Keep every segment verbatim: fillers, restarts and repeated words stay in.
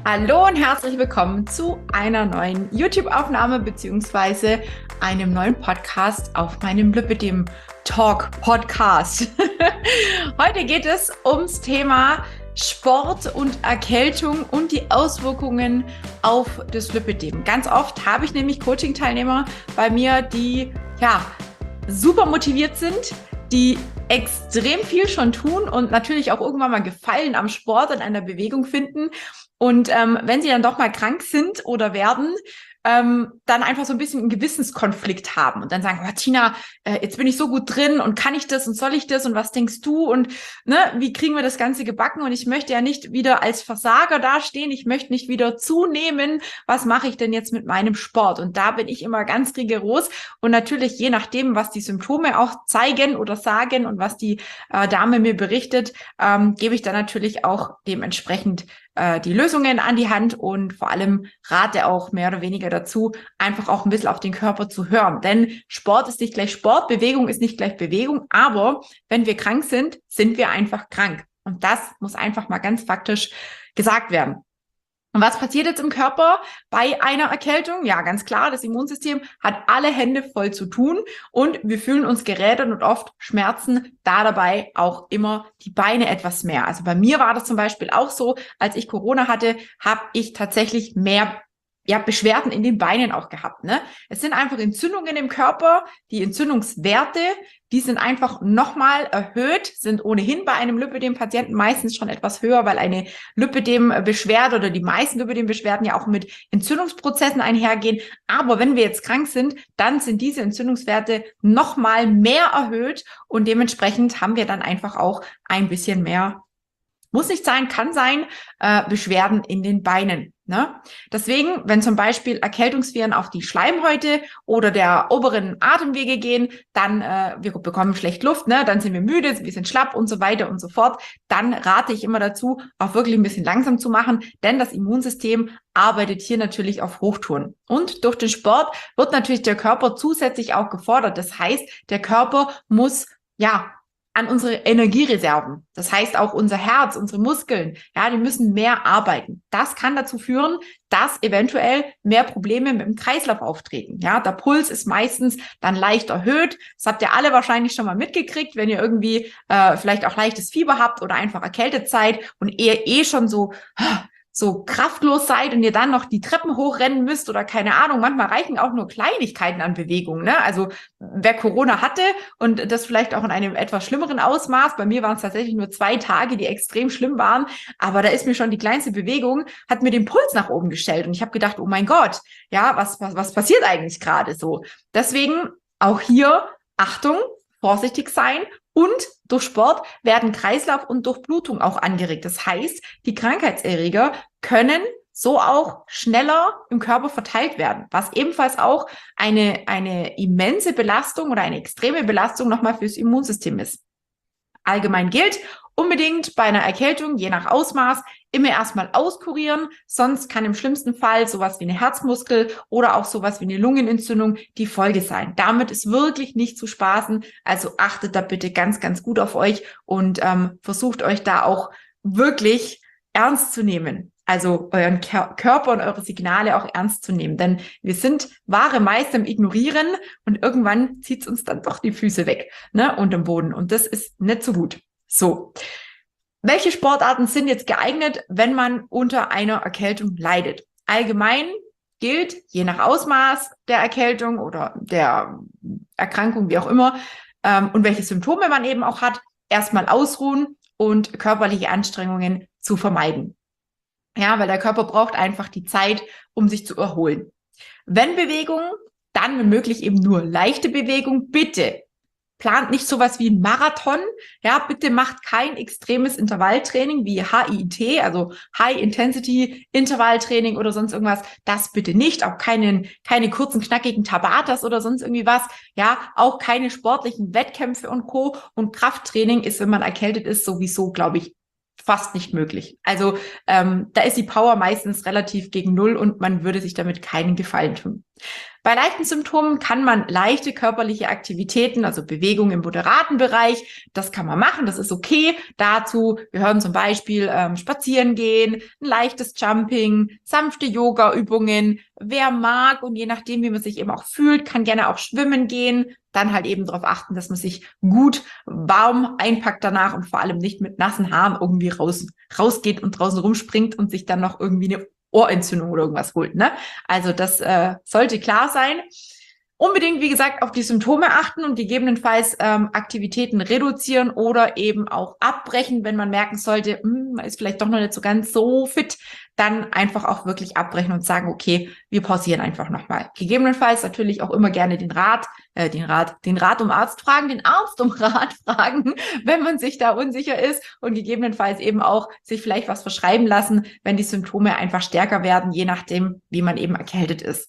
Hallo und herzlich willkommen zu einer neuen YouTube-Aufnahme beziehungsweise einem neuen Podcast auf meinem Lipidem Talk Podcast. Heute geht es ums Thema Sport und Erkältung und die Auswirkungen auf das Lipidem. Ganz oft habe ich nämlich Coaching-Teilnehmer bei mir, die ja super motiviert sind, die extrem viel schon tun und natürlich auch irgendwann mal Gefallen am Sport und an der Bewegung finden. Und ähm, wenn sie dann doch mal krank sind oder werden, ähm, dann einfach so ein bisschen einen Gewissenskonflikt haben und dann sagen, oh, Tina, äh, jetzt bin ich so gut drin und kann ich das und soll ich das und was denkst du und ne, wie kriegen wir das Ganze gebacken? Und ich möchte ja nicht wieder als Versager dastehen, ich möchte nicht wieder zunehmen, was mache ich denn jetzt mit meinem Sport? Und da bin ich immer ganz rigoros und natürlich je nachdem, was die Symptome auch zeigen oder sagen und was die äh, Dame mir berichtet, ähm, gebe ich dann natürlich auch dementsprechend äh, die Lösungen an die Hand und vor allem rate auch mehr oder weniger dazu, einfach auch ein bisschen auf den Körper zu hören. Denn Sport ist nicht gleich Sport, Bewegung ist nicht gleich Bewegung, aber wenn wir krank sind, sind wir einfach krank. Und das muss einfach mal ganz faktisch gesagt werden. Und was passiert jetzt im Körper bei einer Erkältung? Ja, ganz klar, das Immunsystem hat alle Hände voll zu tun und wir fühlen uns gerädert und oft schmerzen da dabei auch immer die Beine etwas mehr. Also bei mir war das zum Beispiel auch so, als ich Corona hatte, habe ich tatsächlich mehr ja, Beschwerden in den Beinen auch gehabt, ne? Es sind einfach Entzündungen im Körper, die Entzündungswerte, die sind einfach nochmal erhöht, sind ohnehin bei einem Lipödem-Patienten meistens schon etwas höher, weil eine Lipödem-Beschwerde oder die meisten Lipödem-Beschwerden ja auch mit Entzündungsprozessen einhergehen. Aber wenn wir jetzt krank sind, dann sind diese Entzündungswerte nochmal mehr erhöht und dementsprechend haben wir dann einfach auch ein bisschen mehr, muss nicht sein, kann sein, äh, Beschwerden in den Beinen. Ne? Deswegen, wenn zum Beispiel Erkältungsviren auf die Schleimhäute oder der oberen Atemwege gehen, dann äh, wir bekommen schlecht Luft, ne? Dann sind wir müde, wir sind schlapp und so weiter und so fort. Dann rate ich immer dazu, auch wirklich ein bisschen langsam zu machen, denn das Immunsystem arbeitet hier natürlich auf Hochtouren. Und durch den Sport wird natürlich der Körper zusätzlich auch gefordert. Das heißt, der Körper muss ja an unsere Energiereserven. Das heißt auch unser Herz, unsere Muskeln, ja, die müssen mehr arbeiten. Das kann dazu führen, dass eventuell mehr Probleme mit dem Kreislauf auftreten. Ja, der Puls ist meistens dann leicht erhöht. Das habt ihr alle wahrscheinlich schon mal mitgekriegt, wenn ihr irgendwie äh, vielleicht auch leichtes Fieber habt oder einfach erkältet seid und ihr eh schon so so kraftlos seid und ihr dann noch die Treppen hochrennen müsst oder keine Ahnung, manchmal reichen auch nur Kleinigkeiten an Bewegung, ne? Also wer Corona hatte und das vielleicht auch in einem etwas schlimmeren Ausmaß, bei mir waren es tatsächlich nur zwei Tage, die extrem schlimm waren, aber da ist mir schon die kleinste Bewegung, hat mir den Puls nach oben gestellt und ich habe gedacht, oh mein Gott, ja, was, was, was passiert eigentlich gerade so? Deswegen auch hier Achtung, vorsichtig sein. Und durch Sport werden Kreislauf und Durchblutung auch angeregt. Das heißt, die Krankheitserreger können so auch schneller im Körper verteilt werden, was ebenfalls auch eine, eine immense Belastung oder eine extreme Belastung nochmal fürs Immunsystem ist. Allgemein gilt, unbedingt bei einer Erkältung, je nach Ausmaß, immer erstmal auskurieren, sonst kann im schlimmsten Fall sowas wie eine Herzmuskel oder auch sowas wie eine Lungenentzündung die Folge sein. Damit ist wirklich nicht zu spaßen, also achtet da bitte ganz, ganz gut auf euch und ähm, versucht euch da auch wirklich ernst zu nehmen. Also euren Körper und eure Signale auch ernst zu nehmen, denn wir sind wahre Meister im Ignorieren und irgendwann zieht es uns dann doch die Füße weg, ne, und im Boden und das ist nicht so gut. So, welche Sportarten sind jetzt geeignet, wenn man unter einer Erkältung leidet? Allgemein gilt, je nach Ausmaß der Erkältung oder der Erkrankung, wie auch immer, ähm, und welche Symptome man eben auch hat, erstmal ausruhen und körperliche Anstrengungen zu vermeiden. Ja, weil der Körper braucht einfach die Zeit, um sich zu erholen. Wenn Bewegung, dann wenn möglich eben nur leichte Bewegung. Bitte plant nicht sowas wie ein Marathon. Ja, bitte macht kein extremes Intervalltraining wie H I I T, also High Intensity Intervalltraining oder sonst irgendwas. Das bitte nicht. Auch keinen, keine kurzen, knackigen Tabatas oder sonst irgendwie was. Ja, auch keine sportlichen Wettkämpfe und Co. Und Krafttraining ist, wenn man erkältet ist, sowieso, glaube ich, fast nicht möglich. Also ähm, da ist die Power meistens relativ gegen Null und man würde sich damit keinen Gefallen tun. Bei leichten Symptomen kann man leichte körperliche Aktivitäten, also Bewegung im moderaten Bereich, das kann man machen, das ist okay. Dazu gehören zum Beispiel ähm, Spazieren gehen, ein leichtes Jumping, sanfte Yoga-Übungen. Wer mag und je nachdem, wie man sich eben auch fühlt, kann gerne auch schwimmen gehen. Dann halt eben darauf achten, dass man sich gut warm einpackt danach und vor allem nicht mit nassen Haaren irgendwie raus, rausgeht und draußen rumspringt und sich dann noch irgendwie eine Ohrentzündung oder irgendwas holt, ne? Also das äh, sollte klar sein. Unbedingt, wie gesagt, auf die Symptome achten und gegebenenfalls ähm, Aktivitäten reduzieren oder eben auch abbrechen, wenn man merken sollte, mh, man ist vielleicht doch noch nicht so ganz so fit, dann einfach auch wirklich abbrechen und sagen, okay, wir pausieren einfach nochmal. Gegebenenfalls natürlich auch immer gerne den Rat, äh, den Rat, den Rat um Arzt fragen, den Arzt um Rat fragen, wenn man sich da unsicher ist und gegebenenfalls eben auch sich vielleicht was verschreiben lassen, wenn die Symptome einfach stärker werden, je nachdem, wie man eben erkältet ist.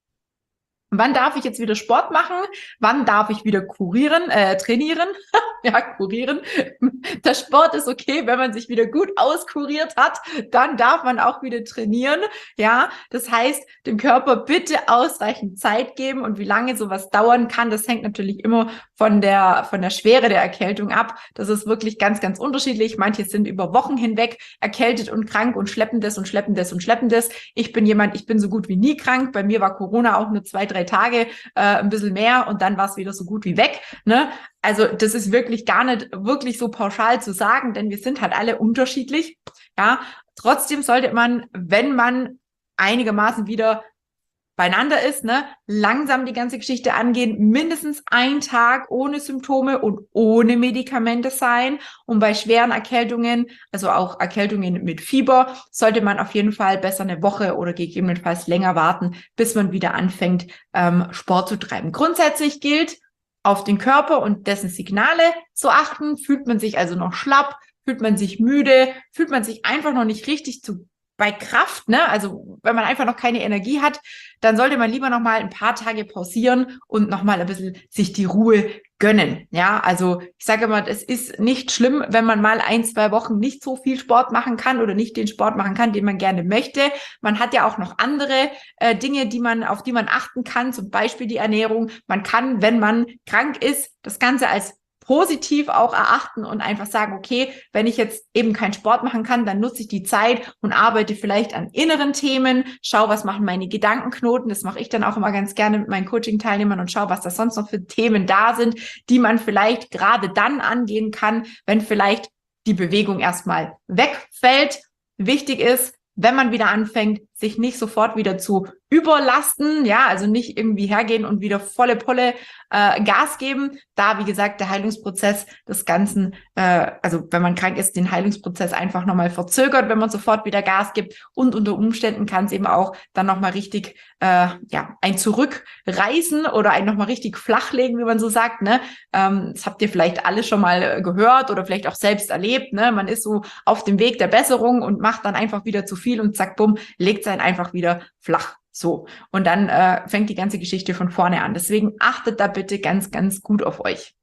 Wann darf ich jetzt wieder Sport machen? Wann darf ich wieder kurieren, äh, trainieren? Ja, kurieren. Der Sport ist okay, wenn man sich wieder gut auskuriert hat, dann darf man auch wieder trainieren. Ja, das heißt, dem Körper bitte ausreichend Zeit geben und wie lange sowas dauern kann, das hängt natürlich immer von der, von der Schwere der Erkältung ab. Das ist wirklich ganz, ganz unterschiedlich. Manche sind über Wochen hinweg erkältet und krank und schleppen das und schleppen das und schleppen das. Ich bin jemand, ich bin so gut wie nie krank. Bei mir war Corona auch nur zwei, drei Tage, äh, ein bisschen mehr und dann war es wieder so gut wie weg, ne? Also das ist wirklich gar nicht wirklich so pauschal zu sagen, denn wir sind halt alle unterschiedlich, ja. Trotzdem sollte man, wenn man einigermaßen wieder beieinander ist, ne, langsam die ganze Geschichte angehen, mindestens ein Tag ohne Symptome und ohne Medikamente sein. Und bei schweren Erkältungen, also auch Erkältungen mit Fieber, sollte man auf jeden Fall besser eine Woche oder gegebenenfalls länger warten, bis man wieder anfängt, ähm, Sport zu treiben. Grundsätzlich gilt, auf den Körper und dessen Signale zu achten. Fühlt man sich also noch schlapp? Fühlt man sich müde? Fühlt man sich einfach noch nicht richtig zu bei Kraft, ne? Also wenn man einfach noch keine Energie hat, dann sollte man lieber noch mal ein paar Tage pausieren und noch mal ein bisschen sich die Ruhe gönnen. Ja, also ich sage immer, es ist nicht schlimm, wenn man mal ein, zwei Wochen nicht so viel Sport machen kann oder nicht den Sport machen kann, den man gerne möchte. Man hat ja auch noch andere äh, Dinge, die man, auf die man achten kann, zum Beispiel die Ernährung. Man kann, wenn man krank ist, das Ganze als positiv auch erachten und einfach sagen, okay, wenn ich jetzt eben keinen Sport machen kann, dann nutze ich die Zeit und arbeite vielleicht an inneren Themen, schau, was machen meine Gedankenknoten, das mache ich dann auch immer ganz gerne mit meinen Coaching-Teilnehmern und schau, was da sonst noch für Themen da sind, die man vielleicht gerade dann angehen kann, wenn vielleicht die Bewegung erstmal wegfällt. Wichtig ist, wenn man wieder anfängt, sich nicht sofort wieder zu überlasten, ja, also nicht irgendwie hergehen und wieder volle Polle äh, Gas geben. Da, wie gesagt, der Heilungsprozess des Ganzen, äh, also wenn man krank ist, den Heilungsprozess einfach nochmal verzögert, wenn man sofort wieder Gas gibt und unter Umständen kann es eben auch dann nochmal richtig, äh, ja, ein Zurückreißen oder ein nochmal richtig flachlegen, wie man so sagt, ne. Ähm, das habt ihr vielleicht alle schon mal gehört oder vielleicht auch selbst erlebt, ne. Man ist so auf dem Weg der Besserung und macht dann einfach wieder zu viel und zack, bumm, legt sein einfach wieder flach. So. Und dann äh, fängt die ganze Geschichte von vorne an. Deswegen achtet da bitte ganz, ganz gut auf euch.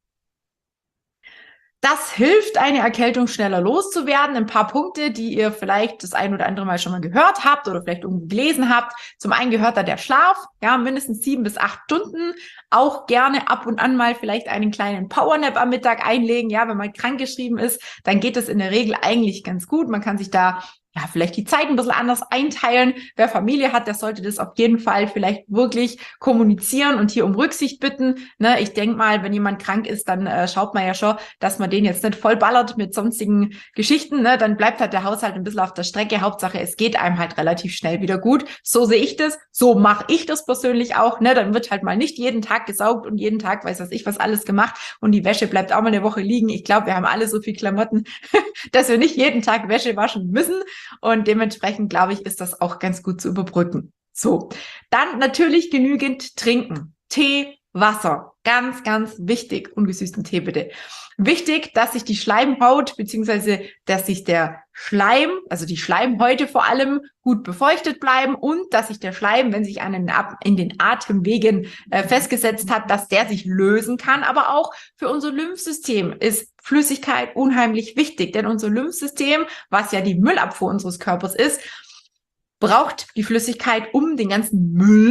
Das hilft, eine Erkältung schneller loszuwerden. Ein paar Punkte, die ihr vielleicht das ein oder andere Mal schon mal gehört habt oder vielleicht irgendwo gelesen habt. Zum einen gehört da der Schlaf, ja, mindestens sieben bis acht Stunden. Auch gerne ab und an mal vielleicht einen kleinen Powernap am Mittag einlegen. Ja, wenn man krankgeschrieben ist, dann geht es in der Regel eigentlich ganz gut. Man kann sich da ja, vielleicht die Zeit ein bisschen anders einteilen. Wer Familie hat, der sollte das auf jeden Fall vielleicht wirklich kommunizieren und hier um Rücksicht bitten. Ne, ich denke mal, wenn jemand krank ist, dann äh, schaut man ja schon, dass man den jetzt nicht vollballert mit sonstigen Geschichten. Ne, dann bleibt halt der Haushalt ein bisschen auf der Strecke. Hauptsache, es geht einem halt relativ schnell wieder gut. So sehe ich das. So mache ich das persönlich auch. Ne, dann wird halt mal nicht jeden Tag gesaugt und jeden Tag weiß was ich was alles gemacht und die Wäsche bleibt auch mal eine Woche liegen. Ich glaube, wir haben alle so viel Klamotten, dass wir nicht jeden Tag Wäsche waschen müssen. Und dementsprechend, glaube ich, ist das auch ganz gut zu überbrücken. So, dann natürlich genügend trinken. Tee, Wasser, ganz, ganz wichtig. Ungesüßten Tee bitte. Wichtig, dass sich die Schleimhaut beziehungsweise dass sich der Schleim, also die Schleimhäute vor allem, gut befeuchtet bleiben und dass sich der Schleim, wenn sich an den, in den Atemwegen äh, festgesetzt hat, dass der sich lösen kann. Aber auch für unser Lymphsystem ist Flüssigkeit unheimlich wichtig, denn unser Lymphsystem, was ja die Müllabfuhr unseres Körpers ist, braucht die Flüssigkeit, um den ganzen Müll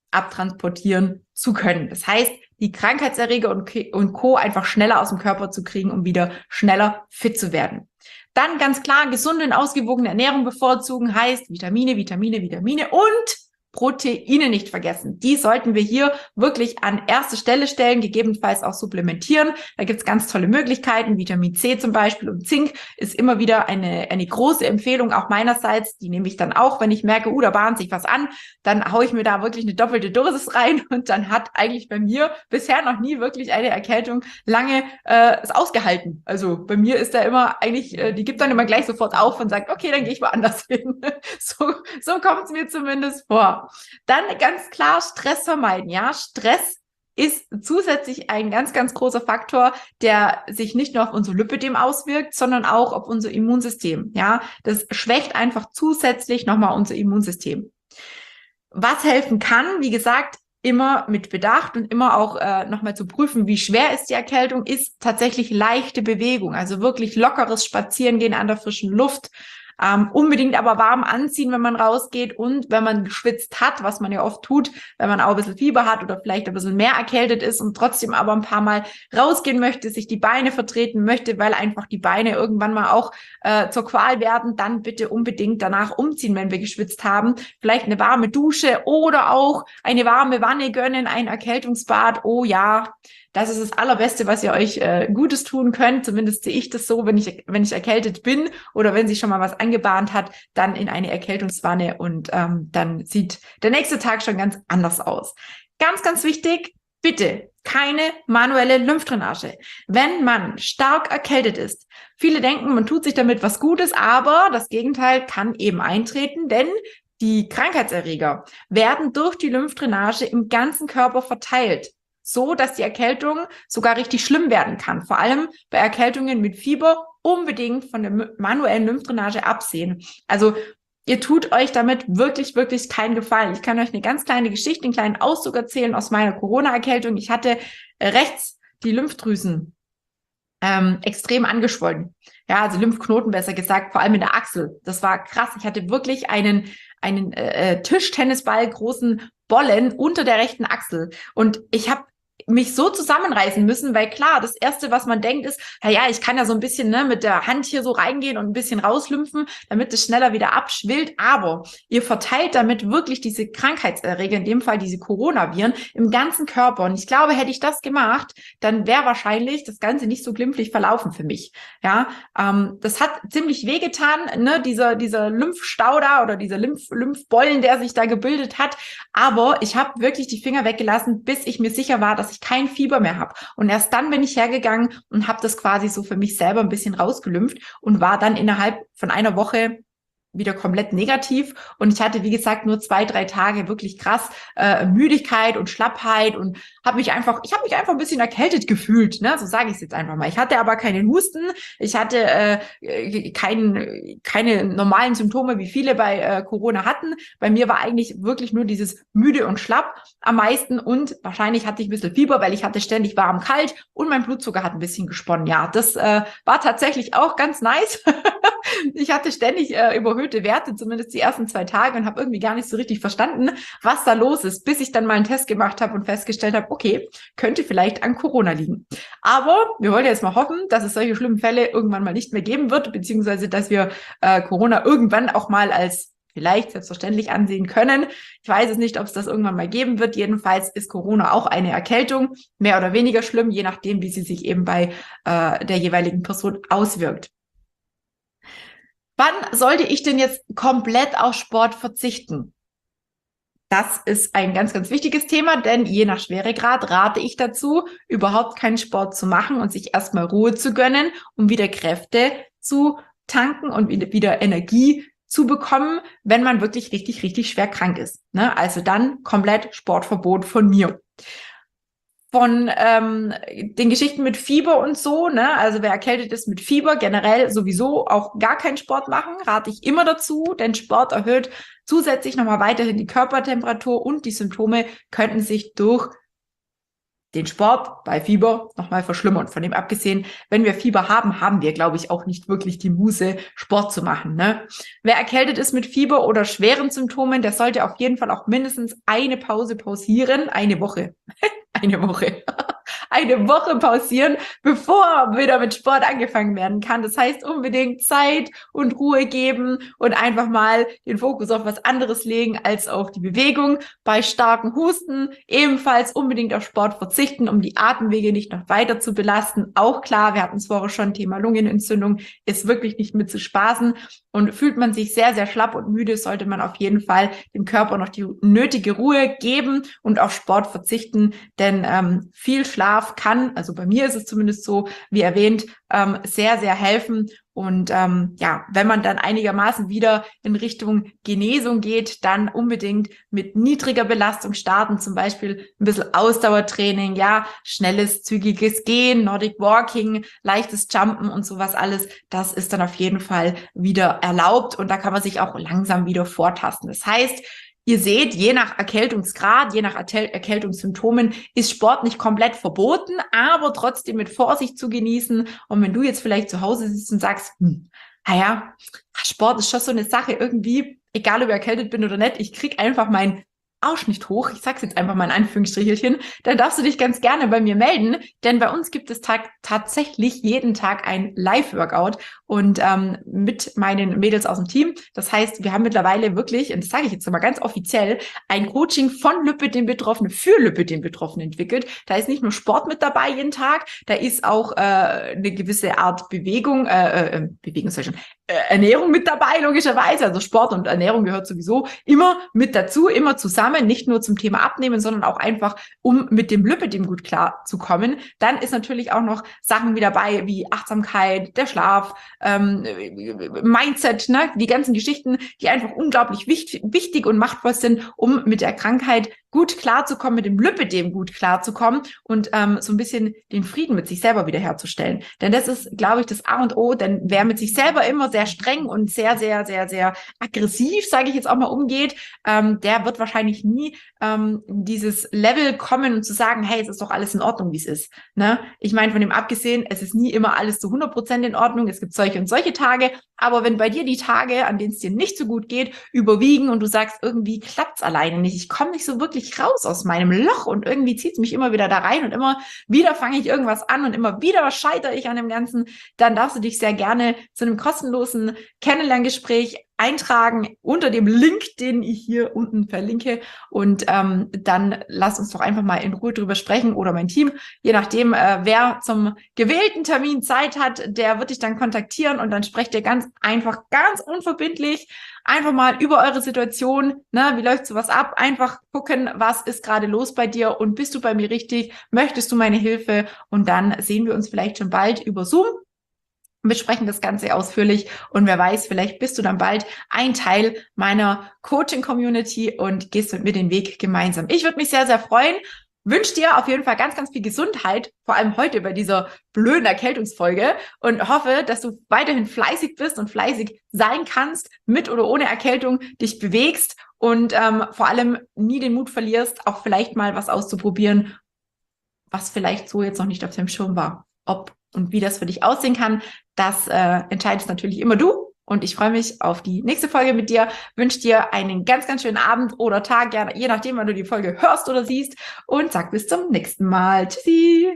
abtransportieren zu können. Das heißt, die Krankheitserreger und, und Co. einfach schneller aus dem Körper zu kriegen, um wieder schneller fit zu werden. Dann ganz klar, gesunde und ausgewogene Ernährung bevorzugen heißt Vitamine, Vitamine, Vitamine und Proteine nicht vergessen. Die sollten wir hier wirklich an erste Stelle stellen, gegebenenfalls auch supplementieren. Da gibt's ganz tolle Möglichkeiten. Vitamin C zum Beispiel und Zink ist immer wieder eine, eine große Empfehlung, auch meinerseits. Die nehme ich dann auch, wenn ich merke, uh, da bahnt sich was an, dann haue ich mir da wirklich eine doppelte Dosis rein und dann hat eigentlich bei mir bisher noch nie wirklich eine Erkältung lange äh, es ausgehalten. Also bei mir ist da immer eigentlich, äh, die gibt dann immer gleich sofort auf und sagt, okay, dann gehe ich woanders hin. so so kommt es mir zumindest vor. Dann ganz klar Stress vermeiden. Ja, Stress ist zusätzlich ein ganz, ganz großer Faktor, der sich nicht nur auf unser Lipödem auswirkt, sondern auch auf unser Immunsystem. Ja, das schwächt einfach zusätzlich nochmal unser Immunsystem. Was helfen kann, wie gesagt, immer mit Bedacht und immer auch äh, nochmal zu prüfen, wie schwer ist die Erkältung, ist tatsächlich leichte Bewegung, also wirklich lockeres Spazierengehen an der frischen Luft. Ähm, unbedingt aber warm anziehen, wenn man rausgeht und wenn man geschwitzt hat, was man ja oft tut, wenn man auch ein bisschen Fieber hat oder vielleicht ein bisschen mehr erkältet ist und trotzdem aber ein paar Mal rausgehen möchte, sich die Beine vertreten möchte, weil einfach die Beine irgendwann mal auch äh, zur Qual werden, dann bitte unbedingt danach umziehen, wenn wir geschwitzt haben. Vielleicht eine warme Dusche oder auch eine warme Wanne gönnen, ein Erkältungsbad. Oh ja, das ist das Allerbeste, was ihr euch äh, Gutes tun könnt. Zumindest sehe ich das so, wenn ich wenn ich erkältet bin oder wenn sich schon mal was angebahnt hat, dann in eine Erkältungswanne und ähm, dann sieht der nächste Tag schon ganz anders aus. Ganz, ganz wichtig, bitte keine manuelle Lymphdrainage. Wenn man stark erkältet ist, viele denken, man tut sich damit was Gutes, aber das Gegenteil kann eben eintreten, denn die Krankheitserreger werden durch die Lymphdrainage im ganzen Körper verteilt, so dass die Erkältung sogar richtig schlimm werden kann. Vor allem bei Erkältungen mit Fieber unbedingt von der manuellen Lymphdrainage absehen. Also ihr tut euch damit wirklich, wirklich keinen Gefallen. Ich kann euch eine ganz kleine Geschichte, einen kleinen Auszug erzählen aus meiner Corona-Erkältung. Ich hatte rechts die Lymphdrüsen ähm, extrem angeschwollen. Ja, also Lymphknoten besser gesagt, vor allem in der Achsel. Das war krass. Ich hatte wirklich einen, einen äh, Tischtennisball großen Bollen unter der rechten Achsel. Und ich habe mich so zusammenreißen müssen, weil klar, das Erste, was man denkt, ist, ja, ja, ich kann ja so ein bisschen ne, mit der Hand hier so reingehen und ein bisschen rauslymphen, damit es schneller wieder abschwillt, aber ihr verteilt damit wirklich diese Krankheitserreger, in dem Fall diese Coronaviren, im ganzen Körper. Und ich glaube, hätte ich das gemacht, dann wäre wahrscheinlich das Ganze nicht so glimpflich verlaufen für mich. Ja, ähm, das hat ziemlich wehgetan, ne, dieser, dieser Lymphstau da oder dieser Lymph, Lymphbollen, der sich da gebildet hat, aber ich habe wirklich die Finger weggelassen, bis ich mir sicher war, dass ich kein Fieber mehr habe. Und erst dann bin ich hergegangen und habe das quasi so für mich selber ein bisschen rausgelümpft und war dann innerhalb von einer Woche wieder komplett negativ. Und ich hatte, wie gesagt, nur zwei, drei Tage wirklich krass äh, Müdigkeit und Schlappheit und habe mich einfach, ich habe mich einfach ein bisschen erkältet gefühlt, ne? So sage ich es jetzt einfach mal. Ich hatte aber keinen Husten, ich hatte äh, kein, keine normalen Symptome, wie viele bei äh, Corona hatten. Bei mir war eigentlich wirklich nur dieses müde und schlapp am meisten und wahrscheinlich hatte ich ein bisschen Fieber, weil ich hatte ständig warm, kalt und mein Blutzucker hat ein bisschen gesponnen. Ja, das äh, war tatsächlich auch ganz nice. Ich hatte ständig äh, überhöhte Werte, zumindest die ersten zwei Tage und habe irgendwie gar nicht so richtig verstanden, was da los ist, bis ich dann mal einen Test gemacht habe und festgestellt habe, okay, könnte vielleicht an Corona liegen. Aber wir wollen jetzt mal hoffen, dass es solche schlimmen Fälle irgendwann mal nicht mehr geben wird, beziehungsweise dass wir äh, Corona irgendwann auch mal als vielleicht selbstverständlich ansehen können. Ich weiß es nicht, ob es das irgendwann mal geben wird. Jedenfalls ist Corona auch eine Erkältung, mehr oder weniger schlimm, je nachdem, wie sie sich eben bei äh, der jeweiligen Person auswirkt. Wann sollte ich denn jetzt komplett auf Sport verzichten? Das ist ein ganz, ganz wichtiges Thema, denn je nach Schweregrad rate ich dazu, überhaupt keinen Sport zu machen und sich erstmal Ruhe zu gönnen, um wieder Kräfte zu tanken und wieder Energie zu bekommen, wenn man wirklich richtig, richtig schwer krank ist. Ne? Also dann komplett Sportverbot von mir. Von ähm, den Geschichten mit Fieber und so, ne, also wer erkältet ist mit Fieber, generell sowieso auch gar keinen Sport machen, rate ich immer dazu, denn Sport erhöht zusätzlich nochmal weiterhin die Körpertemperatur und die Symptome könnten sich durch den Sport bei Fieber nochmal verschlimmern. Von dem abgesehen, wenn wir Fieber haben, haben wir, glaube ich, auch nicht wirklich die Muße, Sport zu machen. Ne? Wer erkältet ist mit Fieber oder schweren Symptomen, der sollte auf jeden Fall auch mindestens eine Pause pausieren. Eine Woche. Eine Woche. Eine Woche pausieren, bevor wieder mit Sport angefangen werden kann. Das heißt, unbedingt Zeit und Ruhe geben und einfach mal den Fokus auf was anderes legen als auf die Bewegung. Bei starken Husten ebenfalls unbedingt auf Sport verzichten, um die Atemwege nicht noch weiter zu belasten. Auch klar, wir hatten es vorher schon, Thema Lungenentzündung ist wirklich nicht mit zu spaßen. Und fühlt man sich sehr, sehr schlapp und müde, sollte man auf jeden Fall dem Körper noch die nötige Ruhe geben und auf Sport verzichten, denn ähm, viel Schlaf kann, also bei mir ist es zumindest so, wie erwähnt, ähm, sehr, sehr helfen. Und ähm, ja, wenn man dann einigermaßen wieder in Richtung Genesung geht, dann unbedingt mit niedriger Belastung starten, zum Beispiel ein bisschen Ausdauertraining, ja, schnelles, zügiges Gehen, Nordic Walking, leichtes Jumpen und sowas alles. Das ist dann auf jeden Fall wieder erlaubt und da kann man sich auch langsam wieder vortasten. Das heißt, ihr seht, je nach Erkältungsgrad, je nach Erkältungssymptomen ist Sport nicht komplett verboten, aber trotzdem mit Vorsicht zu genießen. Und wenn du jetzt vielleicht zu Hause sitzt und sagst, hm, naja, Sport ist schon so eine Sache irgendwie, egal ob ich erkältet bin oder nicht, ich krieg einfach meinen Arsch nicht hoch, ich sag's jetzt einfach mal in Anführungsstrichelchen, dann darfst du dich ganz gerne bei mir melden, denn bei uns gibt es tag- tatsächlich jeden Tag ein Live-Workout und ähm, mit meinen Mädels aus dem Team. Das heißt, wir haben mittlerweile wirklich, und das sage ich jetzt mal ganz offiziell, ein Coaching von Lübbet den Betroffenen für Lübbet den Betroffenen entwickelt. Da ist nicht nur Sport mit dabei jeden Tag, da ist auch äh, eine gewisse Art Bewegung, äh, äh, Bewegung soll ich schon, äh, Ernährung mit dabei, logischerweise. Also Sport und Ernährung gehört sowieso immer mit dazu, immer zusammen. Nicht nur zum Thema Abnehmen, sondern auch einfach, um mit dem Lipidem gut klarzukommen. Dann ist natürlich auch noch Sachen wie dabei, wie Achtsamkeit, der Schlaf, ähm, Mindset, ne? Die ganzen Geschichten, die einfach unglaublich wichtig, wichtig und machtvoll sind, um mit der Krankheit gut klarzukommen, mit dem Lipidem gut klarzukommen und ähm, so ein bisschen den Frieden mit sich selber wiederherzustellen. Denn das ist, glaube ich, das A und O, denn wer mit sich selber immer sehr streng und sehr, sehr, sehr, sehr aggressiv, sage ich jetzt auch mal, umgeht, ähm, der wird wahrscheinlich nie ähm, dieses Level kommen und zu sagen, hey, es ist doch alles in Ordnung, wie es ist. Ne? Ich meine, von dem abgesehen, es ist nie immer alles zu hundert Prozent in Ordnung. Es gibt solche und solche Tage. Aber wenn bei dir die Tage, an denen es dir nicht so gut geht, überwiegen und du sagst, irgendwie klappt's alleine nicht, ich komme nicht so wirklich raus aus meinem Loch und irgendwie zieht's mich immer wieder da rein und immer wieder fange ich irgendwas an und immer wieder scheitere ich an dem Ganzen, dann darfst du dich sehr gerne zu einem kostenlosen Kennenlerngespräch eintragen unter dem Link, den ich hier unten verlinke. Und ähm, dann lass uns doch einfach mal in Ruhe drüber sprechen oder mein Team, je nachdem, äh, wer zum gewählten Termin Zeit hat, der wird dich dann kontaktieren und dann sprecht ihr ganz einfach, ganz unverbindlich einfach mal über eure Situation, ne, wie läuft sowas ab, einfach gucken, was ist gerade los bei dir und bist du bei mir richtig, möchtest du meine Hilfe und dann sehen wir uns vielleicht schon bald über Zoom. Wir besprechen das Ganze ausführlich und wer weiß, vielleicht bist du dann bald ein Teil meiner Coaching-Community und gehst mit mir den Weg gemeinsam. Ich würde mich sehr, sehr freuen. Wünsche dir auf jeden Fall ganz, ganz viel Gesundheit, vor allem heute bei dieser blöden Erkältungsfolge und hoffe, dass du weiterhin fleißig bist und fleißig sein kannst, mit oder ohne Erkältung dich bewegst und ähm, vor allem nie den Mut verlierst, auch vielleicht mal was auszuprobieren, was vielleicht so jetzt noch nicht auf deinem Schirm war. Ob und wie das für dich aussehen kann, das äh, entscheidest natürlich immer du. Und ich freue mich auf die nächste Folge mit dir. Wünsche dir einen ganz, ganz schönen Abend oder Tag, je nachdem, wann du die Folge hörst oder siehst. Und sag bis zum nächsten Mal. Tschüssi!